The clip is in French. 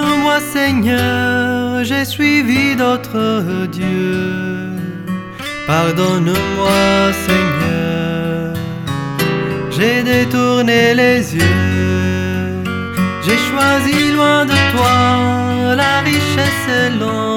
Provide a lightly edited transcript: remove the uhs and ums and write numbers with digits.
Pardonne-moi Seigneur, j'ai suivi d'autres dieux. Pardonne-moi Seigneur, j'ai détourné les yeux. J'ai choisi loin de toi la richesse et l'honneur.